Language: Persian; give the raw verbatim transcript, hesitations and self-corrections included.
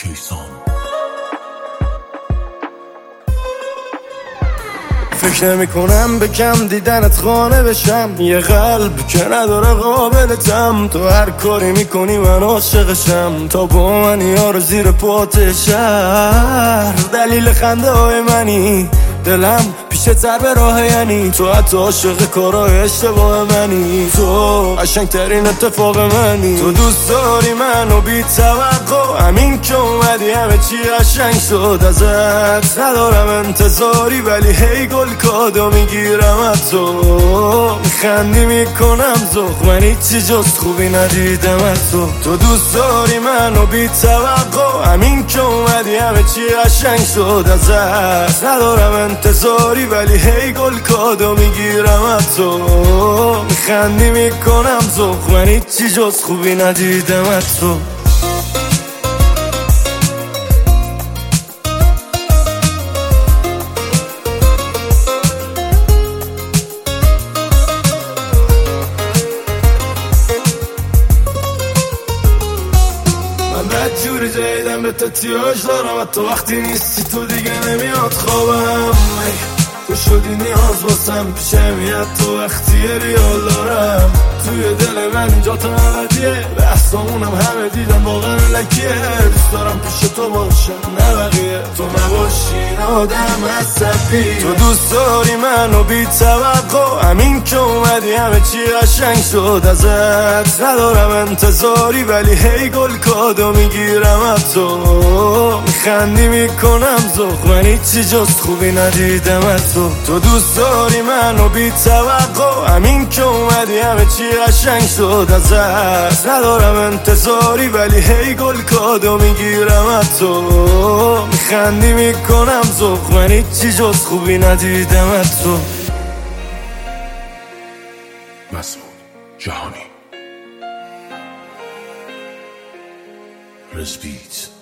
کیسان. فکر نمی کنم به کم دیدنت خانه بشم، یه قلب که نداره قابلتم. تو هر کاری میکنی من عاشقشم، تا با من یارو زیر پات شهر. دلیل خنده های منی، دلم پیشه تر به راه، یعنی تو حتی عاشق کارای اشتباه منی. تو قشنگ ترین اتفاق منی. تو دوست داری منو بی توقع، همین که اومدی همه چی قشنگ شد. ازت ندارم انتظاری، ولی هی گل کادو میگیرم از تو. میخندی میکنم زخ، من هیچی جز خوبی ندیدم از تو. تو دوست داری منو بی توقع، همین که اومدی همه چی قشنگ شد. ازت ندارم انتظاری، ولی هی گل کادو میگیرم از تو. میخندی میکنم زخ، من هیچی جز خوبی ندیدم از تو. من جوری جایدم به تتیاج دارم، تو وقتی نیستی تو دیگه نمیاد خوابم. تو شدی نیاز باسم، پیشم میاد تو وقتی ریال دارم. توی دل من جا تا نبدیه، بحثامونم همه دیدم واقعا لکیه. دوست دارم پیش تو باشم نه بقیه، تو نباشی آدم عصبی. تو دوست داری منو بی توقع، همین که اومدی همه چی قشنگ شد. ازت ندارم انتظاری، ولی هی گل کادو میگیرم از تو. میخندی میکنم زخ، من هیچی جز خوبی ندیدم از تو. تو دوست داری منو بی توقع، همین که اومدی همه چی قشنگ شد. ازت ندارم انتظاری، ولی هی گل کادو میگیرم از تو. میخندی میکنم زخ، من هیچی جز خوبی ندیدم از تو. مسعود جهانی. رزبیت